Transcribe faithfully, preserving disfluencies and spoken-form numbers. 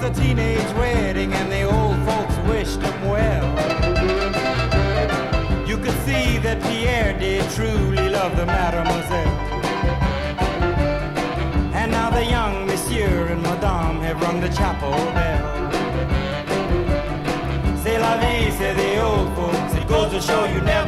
a teenage wedding and the old folks wished him well. You could see that Pierre did truly love the mademoiselle. And now the young monsieur and madame have rung the chapel bell. C'est la vie, say the old folks, it goes to show you never